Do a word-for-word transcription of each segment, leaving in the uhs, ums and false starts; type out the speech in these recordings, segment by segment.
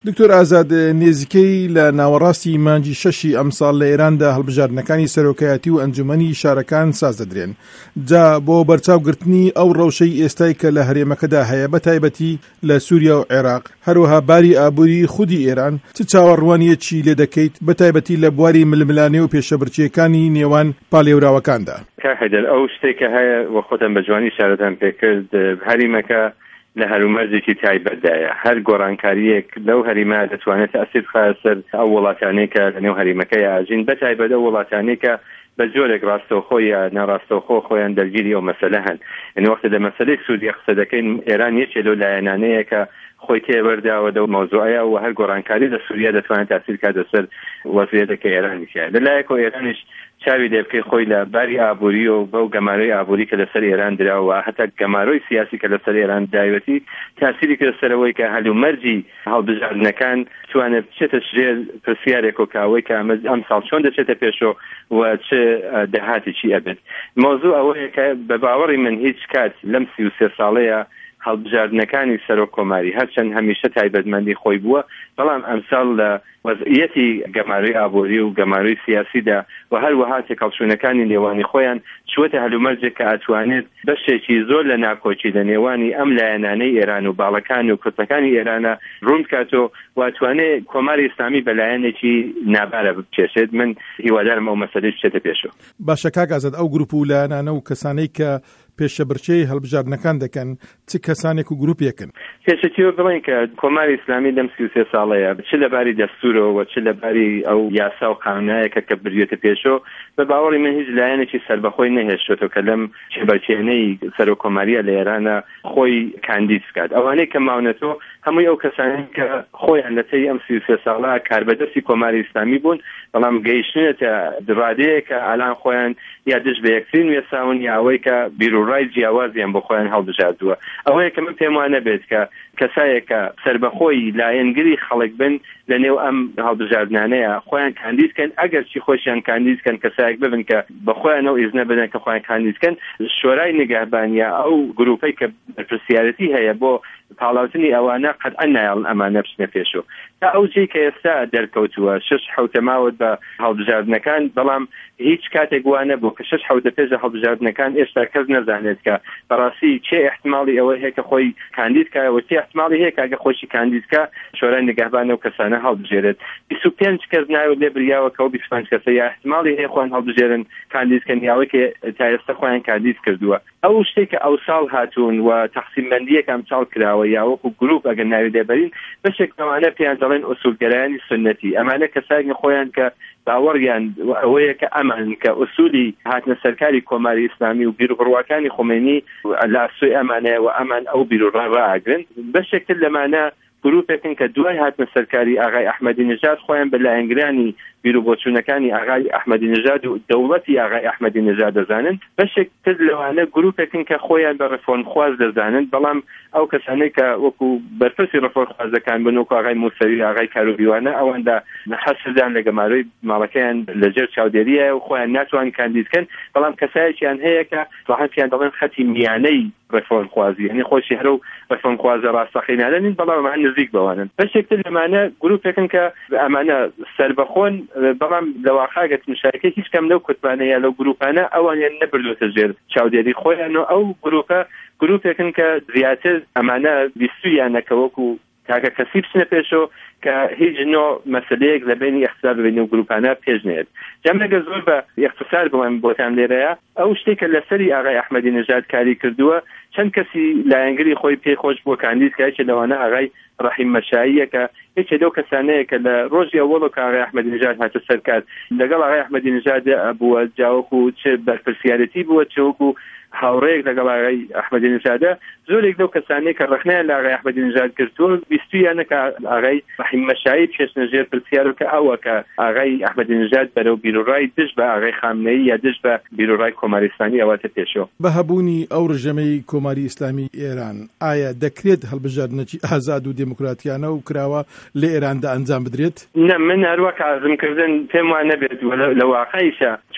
دکتۆر ئازاد، نێزیکەی لە ناوەڕاستی مانگی شەشی ئەمساڵ لە ئێراندا هەڵبژاردنەکانی سەرۆکایەتی و ئەنجومەنی شارەکان ساز دەدرێن. جا بۆ بەرچاوگرتنی ئەو ڕەوشەی ئێستای کە لە هەرێمەکەدا هەیە بە تایبەتی لە سووریا و عێراق، هەروەها باری ئابووری خودی ئێران، چ چاوەڕوانیەکی لێ دەکەیت بە تایبەتی لە بواری ململانێ و پێشەبرچیەکانی نێوان پاڵێوراوەکاندا؟ کاحیدەر، ئەو شتێکە هەیە وە خۆتم بە جوانی شارەتان پێکرد، هەریمەکە لە هەرومەرجێکی تایبەتدایە. هەر گۆڕانکاریەک لەو هەریمە دەتوانێت ئەسیر بخات سەر ئەو وڵاتانێکە لە نێو هەریمەکەی ئاژین، بە تایبەت ئەو وڵاتانێکە بە جۆرێک ڕاستەوخۆ یا ناڕاستەوخۆ خۆیان دەرگیری ئەو مەسەلە هەن. یعنی وەختە لە مەسەلەی سووریا قسە دەکەین، ئێران یەکێک لەو لایەنانەیە کە خۆی تێبەرداوە دەو مەوزوعەیە و هەر گۆڕانکاری لە سووریا دەتوانێت تاسیر بکات لەسەر وەزعیەتەکەی ئێرانیشە. لەلایەکەوە ئێرانیش چاوی دێ بکەی خۆی لە باری ئابووری و بەو گەمارەی ئابووری کە لەسەر ئێران دراوە، هەتا گەمارەی سیاسی کە لەسەر ئێران داوەتی تاسیری کرد لەسەرەوەی کە هەلومەرجی هەڵبژاردنەکان توانێت بچێتە ژێر پرسیارێک و کاوەی کە ئەم ساڵ چۆن دەچێتە پێشەوە و چه دەهاتێکی ئەبێت. مۆزوع ئەوەیە کە بە باوەڕی من هیچ کات لەم سی و سێ ساڵەیە هەڵبژاردنەکانی سەرۆک کۆماری هەرچەند هەمیشە تایبەتمەندی خۆی بووە، بەڵام ئەمساڵ لە وەزعیەتی گەمارەی ئابووری و گەمارەی سیاسیدا و هەروەها تێکەڵچوونەکانی نێوانی خۆیان چوەتە هەلومەرجێک کە ئەتوانێت بەشێکی زۆر لە ناکۆچی لە نێوانی ئەم لایەنانەی ئێران و باڵەکان و کورتەکانی ئێرانە ڕوون بکاتەوە و ئەتوانێت کۆماری ئیسلامی بەلایەنێکی نابارە بچێشێت. من هیوادارم ئەو مەسەلەی بچێتە پێشەوە. باشە کاک ئازاد، ئەو گروپ و لایەنانە و کەسانەی کە پێشەبرچەی هەڵبژاردنەکان دەکەن چ کەسانێک و گروپێکن؟ پێشەتیوە بڵێن کە کۆماری ئیسلامی لەم سی و سێ ساڵەیە چ لەباری دەستورەوە چ لەباری ئەو یاسا و قانونایەکە کە بردوێتە پێشەوە، بە باوەڕی من هیچ لایەنێکی سەربەخۆی نەهێشتێتەوە کە لەم چێبەرچێنەی سەرۆک کۆماریە لە ئێرانە خۆی کاندید بکات. ئەوانەی کە ماونەتەوە هەمووی ئەو کەسانی کە خۆیان لە تەی ئەم سی و سێ ساڵە کاربەدەستی کۆماری ئیسلامی بوون، بەڵام گەیشتنێتە ڕادەیە کە ئالان خۆیان یا دژ بە یەکترین وێساون یا ئەوەی کە بیرروڕای جیاوازیان بۆ خۆیان هەڵبژاردووە. ئەوەیە کە من پێم وانە بێت کە کەسایەکە سەربەخۆی لایەنگری خەڵک بن لە نێو ئەم هەڵبژاردنانەیە خۆیان کاندیدکەن، ئەگەر چی خۆشیان کاندیدکەن کەسایەک ببن کە بەخۆیانەوە ئیزنە بدەن کە خۆیان کاندیدکەن، شۆرای نگهبانیە ئەو گروپەی کە بەرپرسیارەتی هەیە بۆ پاڵاوتنی ئەوانە قەتعەن نایڵن ئەمانە بچنە پێشەوە. تا ئەوجی کە ئێستا دەرکەوتووە شش حەوتە ماوەت بە هەڵبژاردنەکان، بەڵام هیچ کاتێک وانە بوو کە شش حەوتە پێش هەڵبژاردنەکان ئێستا کەس نەزانێت کە بەڕاستی چێ احتمالی ئەوە هەیە کە خۆی کاندیدکایەوە، چێ احتمالی هەیە کە ئەگە خۆشی کاندیدکە شۆرای نگهبانە و کەسانە هەڵبژێرێت. بیست و پێنج کەس ناوێت لێ بریاوە کە ئەو بیست و پێنج کەسە یا احتمالی هەیە خۆیان هەڵبژێرن کاندیدکەن یاوەی کە تا ئێستا خۆیان کاندید کردووە. ئەو شتێک کە ئەو ساڵ هاتوون و تەقسیمبەندیەک ئەم ساڵ کراوە یا وەکو گروپ ئەگەر ناوی دەبەرین بەشێک ئەوانە پێیان دەڵێن ئوسوولگەرایانی سنەتی، ئەمانە کەسانی خۆیان کە باوەڕیان ئەوەیە کە ئەمان کە ئوسولی هاتنە سەرکاری کۆماری ئیسلامی و بیرروڕواکانی خۆمێنی لە سوی ئەمانەیە و ئەمان ئەو بیرروڕا ڕائەگرن. بەشێکتر لەمانە گروپێکن کە دوای هاتنە سەرکاری ئاغای ئەحمەدی نژاد خۆیان بە لایەنگرانی بیرروبۆچوونەکانی ئاغای ئەحمەدی نژاد و دەوڵەتی ئاغای ئەحمەدی نژاد دەزانن. بەشێکتر لەوانە گروپێکن کە خۆیان بە ڕفۆرمخواز دەزانن، بەڵام ئەو کەسانەی کە وەکو بەرپرسی ڕفۆرمخوازەکان بن وەکو ئاغای موسەوی ئاغای کاروبیوانە ئەوەندا حەسدان لە گەمارەی ماڵەکەیان لەجێر چاودێریە و خۆیان ناتوان کاندیدکەن، بەڵام کەسایەکیان هەیە کە ساحەتیان دەڵێن خەتی میانەی ڕفۆرمخوازی، یعنی خۆشی هەرو ڕفۆرمخوازە ڕاستەقینانن، بەڵام ئەمان نزیک بەوانن. بەشێکتر لەمانە گروپێکن کە ئەمانە سەربەخۆن، بەڵام لەواقعگەت مشارکە هیچ کەم لەو کوتبانە یا لەو گروپانە ئەوانیان نەبردوتە ژێر چاودێری خۆیان و ئەو گروپە گروپێکن کە زیاتر ئەمانە بیستویانەکە وەکو تاکە کەسی بچنە پێشەوە کە هیچ نوع مەسەلەیەک لە بینی اختلاف بین و گروپانە پێش نێت. جەمەگە زۆر بە اختصار بڵێم بۆتان لێرەیە، ئەو شتێکە لەسەری ئاغای ئەحمەدی نژاد کاری کردووە چەند کەسی لایەنگری خۆی پێخۆش بۆ کاندیدکە، یەکێ لەوانە ئاغای ڕەحیم مەشاییە کە یەکێ لەو کەسانەیە کە لە ڕۆژی ئەوڵ کە ئاغای ئەحمەدی نژاد هاتە سەرکار لەگەڵ ئاغای ئەحمەدی نژاد بووە، جاوەکو چ بەرپرسیارەتی بووە چ وەکو هاوڕێک لەگەڵ ئاغای ئەحمەدی نژادە. زۆرێک لەو کەسانەی کە ڕخنیان لە ئاغای ئەحمەدی نژاد کردووە بیستویانە کە ئاغای ڕەحیم مەشایی بچێتە ژێر پرسیارە کە ئەوە کە ئاغای ئەحمەدی نژاد بەرەو بیرروڕای دژ بە ئاغای خامنەیی یا دژ بە بیرروڕای کۆماری ئیسلامی ئەواتە پێشەوە. بە هەبوونی ئەو ڕژەمەی کۆماری ئیسلامی ئێران ئایا دەکرێت هەڵبژاردنێکی ئازاد و دموکراتیانە و کراوە لە ئێراندا ئەنجام بدرێت؟ نە، من هەروەک ئازمکردن پێم وانە بێت لە واقعیشە،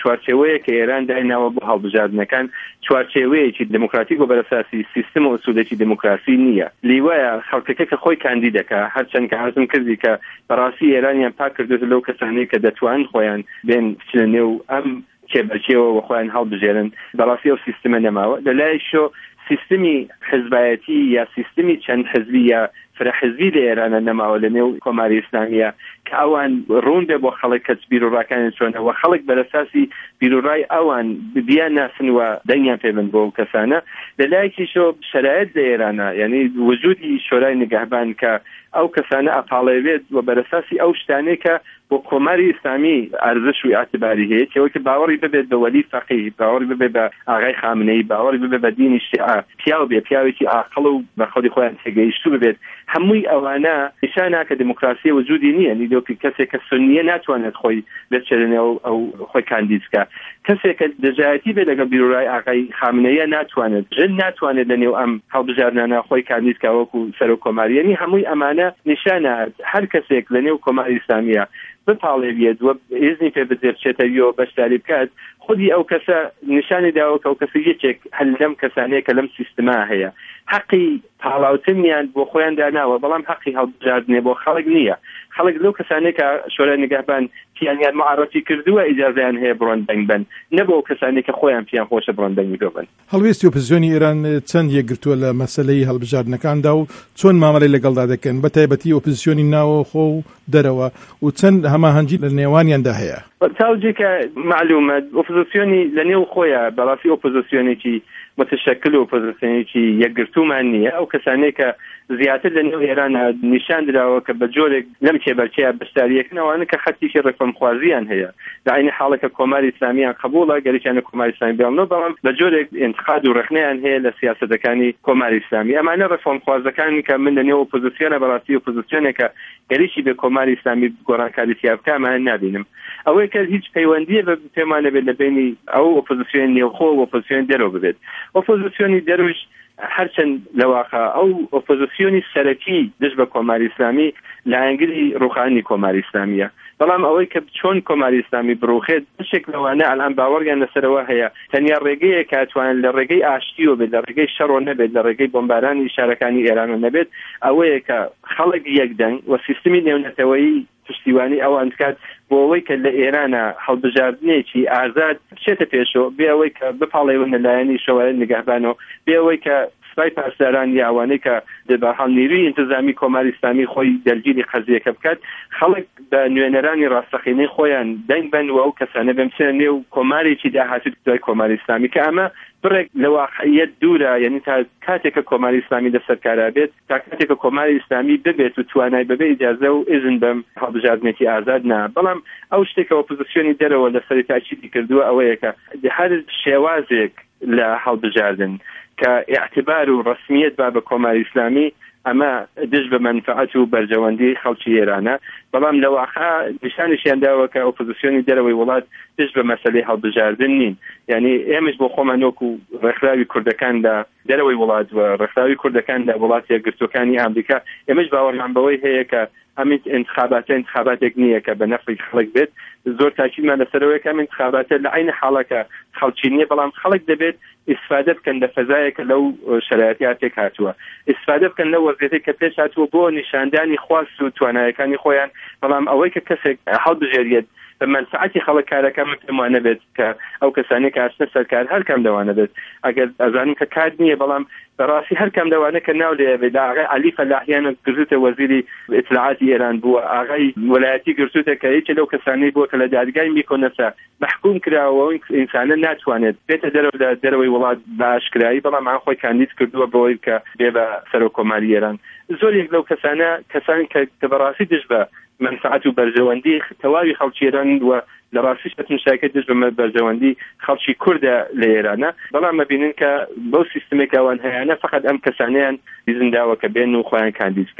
چوارچێوەیە کە ئێران دایناوە بۆ هەڵبژاردنەکان چوارچێوەیەکی دموکراتیک و بەرەساسی سیستم و ئوسولێکی دموکراسی نییە. لیوایە خەڵکەکە کە خۆی کاندید دەکا هەرچەند کە حەزم کردی کە بەڕاستی ئێرانیان پاک کردوێتە لەو کەسانەی کە دەتوان خۆیان بێن بچنە نێو ئەم کێبەرچێوە و خۆیان هەڵبژێرن بەڕاستی ئەو سیستمە نەماوە. لەلای شۆ سیستمی حزبایەتی یا سیستمی چەند حزبی یا فرەحزبی لە ئێرانە نەماوە لە نێو کۆماری ئیسلامیە کە ئەوان ڕوون بێ بۆ خەڵک کەس بیرۆڕاکانی چۆنەوە خەڵک بەرەساسی بیرۆڕای ئەوان بیان ناسن و دەنگیان پێ بن بۆ ئەو کەسانە. لەلایەکیشۆ شەرایەت لە ئێرانە یعنی وجودی شۆرای نیگەهبان کە ئەو کەسانە ئەپاڵێوێت و بەرەساسی ئەو شتانەی کە بۆ کۆماری ئیسلامی ئارزش و ئاعتباری هەیە کەوەکە باوەڕی ببێت بە وەلی فەقیه، باوەڕی ببێت بە ئاغای خامنەی، باوەڕی ببێت بە دینی شیعە، پیاو بێ پیاوێکی عاقڵ و بە خەڵی خۆیان تێگەیشتوو ببێت. هەمووی ئەوانە نیشانە کە دموکراسی وجودی نییە. نیدۆکی کەسێک کە سنیە ناتوانێت خۆی بچێنێ ئەو خۆی کاندید بکە. کەسێک کە دەجایەتی بێت لەگەڵ بیرۆڕای ئاغای خامنەیە ناتوانێت ژن ناتوانێت لە نێو ئەم هەڵبژاردنانە خۆی کاندید بکە وەکو سەرۆک کۆماری. یعنی هەمووی ئەمانە نیشانە هەر کەسێک لە نێو کۆماری ئیسلامیە بپاڵێوێت و ئێزنی پێ بدرێت بچێتەوە بەشداری بکات خودی ئەو کەسە نیشانی داوە کە ئەو کەسە یەکێک هەل لەم کەسانەیە کە لەم سیستما هەیە حەقی پاڵاوتنیان بۆ خۆیان داناوە بەڵام حەقی هەڵبژاردنێ بۆ خەڵک نییە. خەڵک لەو کەسانەیە کە شۆرای نیگەهبان پیانیان معرفی کردووە ئیجازەیان هەیە بڕۆن دەنگ بن نەبوو کەسانێک کە خۆیان پیان خۆشە بڕۆن دەنگ بن. هەڵوێستی ئۆپۆزیسیۆنی ئێران چەند یەکگرتووە لە مەسەلەی هەڵبژاردنەکاندا و چۆن مامەڵەی لەگەڵدا دەکەن بە تایبەتی ئۆپۆزیسیۆنی ناوەخۆ و دەرەوە و چەند هەماهەنگی لە نێوانیاندا هەیە؟ تاوجی کە معلومە ئۆپۆزیسیۆنی لە نێو خۆیە بەڕاستی ئۆپۆزیسیۆنێکی متشکل و ئۆپۆزیسیۆنێکی یەکگرتوومان نییە. ئەو کەسانەی کە زیاتر لە نێو ئێران نیشان درراوە کە بە جۆرێک لەم کێبەرچەیە بەشداریەکەنەوەوانە کە خەتیکی ڕێفۆرمخوازیان هەیە لە عینی حاڵەکە کۆماری ئیسلامیان قبوڵە گەریکیانە کۆماری ئیسلامی بێڵنەوە بەڵام بە جۆرێک انتقاد و ڕخنەیان هەیە لە سیاسەتەکانی کۆماری ئیسلامی. ئەمانە ڕێفۆرمخوازەکانی کە من لە نێو ئۆپۆزیسیۆنە بەڕاستی ئۆپۆزیسیۆنێکە گەریکی بە کۆماری ئیسلامی گۆڕانکاری تیابکەمان نابینم. ئەوەی کە هیچ پەیوەندیە بە پێمانە بێت لە بینی ئەو ئۆپۆزیسیۆن نێوخۆ و ئۆپۆزیسیۆن دەرەوە ببێت. ئۆپۆزیسیۆنی دەروش هەرچەند لەواقع ئەو ئۆپۆزیسیۆنی سەرەکی دژ بە کۆماری ئیسلامی لە ئەنگلی ڕوخانی کۆماری ئیسلامیە بەڵام ئەوەی کە چۆن کۆماری ئیسلامی بڕوخێت بشێک لەوانە ئەلان باوەڕیان لەسەرەوە هەیە تەنیا ڕێگەیە کاتوان لە ڕێگەی ئاشتیەوە بێت لە ڕێگەی شەڕۆ نەبێت لە ڕێگەی بۆمبارانی شارەکانی ئێرانە نەبێت ئەوەیە کە خەڵک یەکدەنگ و سیستمی نێونەتەوەیی پشتیوانی ئەوان کات بۆ ئەوەی کە لە ئێرانە هەڵبژاردنێکی ئازاد بچێتە پێشەوە بێ ئەوەی کە بپاڵێون لەلایەنی شەوایە نیگەهبانەوە بێ ئەوەی کە سپای پاسداران یاوانەی کە بەهەڵ نیروی ئینتیزامی کۆماری ئیسلامی خۆی دەرگیری قەزیەکە بکات خەڵک بە نوێنەرانی ڕاستەقینەی خۆیان دەنگ بن و ئەو کەسانە بمچێنە نێو کۆمارێکی داهاتوو دوای کۆماری ئیسلامی کە ئەمە بڕێک لە واقعیەت دوورە. یعنی تا کاتێکە کۆماری ئیسلامی دەسەرکارا بێت تا کاتێکە کۆماری ئیسلامی ببێت و توانای بەبێ ئیجازە و ئیزن بەم هەڵبژاردنێکی ئازاد نا. بەڵام ئەو شتێکە ئۆپۆزیسیۆنی دەرەوە لە سەری تاکیدی کردووە ئەوەیە کە هەر شێوازێک لە هەڵبژاردن کە اعتبار و ڕسمیت با بە کۆماری ئیسلامی ئەمە دژ بە منفعەت و بەرجەوەندی خەڵکی ئێرانە. بەڵام لە واقع نیشانیشیان داوە کە ئۆپۆزیسیۆنی دەرەوەی وڵات دژ بە مەسەلەی هەڵبژاردن نین. یعنی ئێمەش بۆ خۆمان وەکو ڕێکخراوی کوردەکاندا دەرەوەی وڵات و ڕێکخراوی کوردەکاندا وڵات یەکگرتوەکانی ئەمریکا ئێمەش باوەڕمان بەوەی هەیە کە ئەم انتخاباتە انتخاباتێک نییە کە بە نەفعی خەڵک بێت. زۆر تاکیدمان لەسەرەوەی کە ئەم انتخاباتە لە عینە حاڵەکە خەڵکی نییە بەڵام خەڵک دەبێت استفاده بکەن لە فەزایەکە لەو شرایەتی پێک هاتووە استفاده بکەن لە وەزعیەتی کە پێش هاتووە بۆ نیشاندانی خواست و توانایەکانی خۆیان. بەڵام ئەوەی کە کەسێک هەڵبژێریت بە منفعەتی خەڵک کارەکە من پێم بێت کە ئەو کەسانی کە ئاشتە سەرکار هەر کەم دەوانە بێت ئەگەر ئەزانم کە کار نییە بەڵام بەڕاستی هەر کەم دەوانە کە ناو لێ بێت ئاغای عەلی فەلاحیان گرتوتە وەزیری ئیطلاعاتی ئێران بووە ئاغای وەلایەتی گرتوتە کە هیچ لەو کەسانەی بووە کە لە دادگای میکۆنەسا محکوم کراوە و ئینسانە ناتوانێت بێتە دەرەوە لە دەرەوەی وڵات بە ئاشکرایی بەڵام ئان خۆی کاندید کردووە بەوەی کە بێ بە سەرۆکۆماری ئێران. زۆرێک لەو کەسانە کەسانی کە بەڕاستی دژ بە منفعەت و بەرژەوەندی تەواوی خەڵکی ئێران و لە ڕاستیش بەتمشاکە دژ بە بەرژەوەندی خەڵکی کوردە لە ئێرانە. بەڵام مەبینن کە بەو سیستمێک ئەوان هەیەە فقط ئەم کەسانیان دیزنداوە کە بێن و خۆیان کاندید بکەن.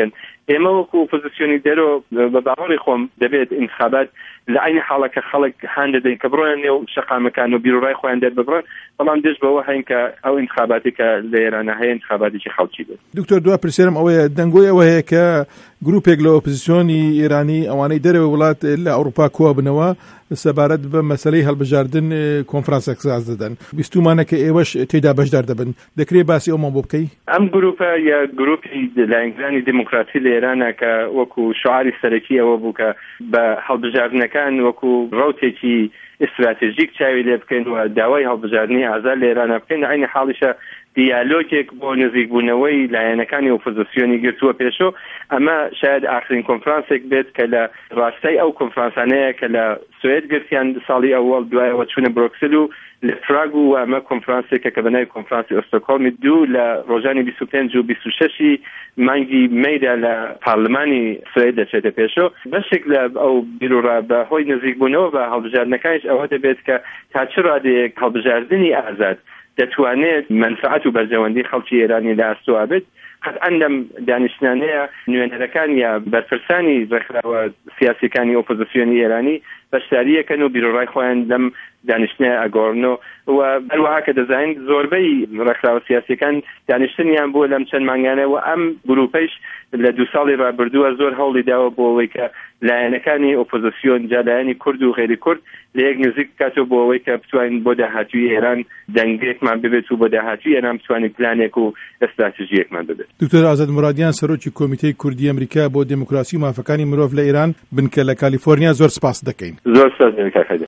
ئێمە وەکو ئۆپۆزیسیۆنی دەرۆ بە باوەڕی خۆم دەبێت انتخابات لە عینی حاڵەکە خەڵک هان دەدەین کە بڕۆیان نێو شەقامەکان و بیرۆڕای خۆیان دەرببڕن، بەڵام دەست بەوە هەین کە ئەو انتخاباتی کە لە ئێرانە هەیە انتخاباتێکی خەڵکی بێت. دکتۆر دوا پرسیارم ئەوەیە دەنگۆی ئەوە هەیە کە گروپێک لە ئۆپۆزیسیۆنی ئێرانی ئەوانەی دەرەوە وڵات لە ئەوروپا کۆ بنەوە سەبارەت بە مەسەلەی هەڵبژاردن کۆنفرانسێک ساز دەدەن. بیستومانە کە ئێوەش تێیدا بەشدار دەبن، دەکرێت باسی ئەومان بۆ بکەی؟ ئەم گروپە یا گروپی لایەنگرانی دیموکراسی لە ئێرانە کە وەکو شعاری سەرەکی ئەوە بوو کە بە هەڵبژاردنەکان وەکو ڕەوتێکی استراتێژیک چاوی لێ بکەین و داوای هەڵبژاردننی ئازاد لە ئێرانە بکەین، عینی حاڵیشە دیالۆگێک بۆ نزیکبوونەوەی لایەنەکانی ئۆپۆزیسیۆنی گرتووە پێشۆ. ئەمە شاید ئاخرین کۆنفرانسێک بێت کە لە ڕاستای ئەو کۆنفرانسانەیە کە لە سوێد گرتیان ساڵی ئەوەڵ دوایەوە چوونە بروکسل و لە پراگ و ئەمە کۆنفرانسێکە کە بەناوی کۆنفرانسی ئۆستۆکۆڵمی دوو لە ڕۆژانی بیست و پێنج و بیست و شەشی مانگی مەیدا لە پارلمانی سوێد دەچێتە پێشۆ. بەشێک لە ئەو بیرۆڕە بەهۆی نزیکبوونەوە بە هەڵبژاردنەکانیش ئەوە دەبێت کە تا چ ڕادەیەک هەڵبژاردننی ئازاد دەتوانێت منفعەت و بەرژەوەندی خەڵکی ئێرانی لە ئاستۆوا بێت. قەتعاً لەم دانیشتانەیە نوێنەرەکان یا بەرپرسانی ڕێکخراوە سیاسیەکانی ئۆپۆزیسیۆنی ئێرانی بەشداریەکەن و بیرۆڕای خۆیان لەم دانیشتنە ئەگۆڕنەوە و بەروەها کە دەزانین زۆربەی ڕێکخراوە سیاسیەکان دانیشتنیان بووە لەم چەند مانگانە و ئەم گروپەیش لە دو ساڵی ڕابردووە زۆر هەوڵی داوە بۆ ئەوەی کە لایەنەکانی ئۆپۆزیسیۆن جا لایەنی کورد و غێری کورد لە یەک نزیک بکاتەوە بۆ ئەوەی کە بتوانین بۆ داهاتووی ئێران دەنگێکمان ببێت و بۆ داهاتووی ئێران بتوانین پلانێک و ئەستراتیژیەکمان ببێت. دکتۆر ئازاد مرادیان سەرۆکی کۆمیتەی کوردی ئەمریکا بۆ دموکراسی و مافەکانی مرۆڤ لە ئێران بنکە لە کالیفۆرنیا، زۆر سپاس دەکەین. زۆر سپاس دەکەین.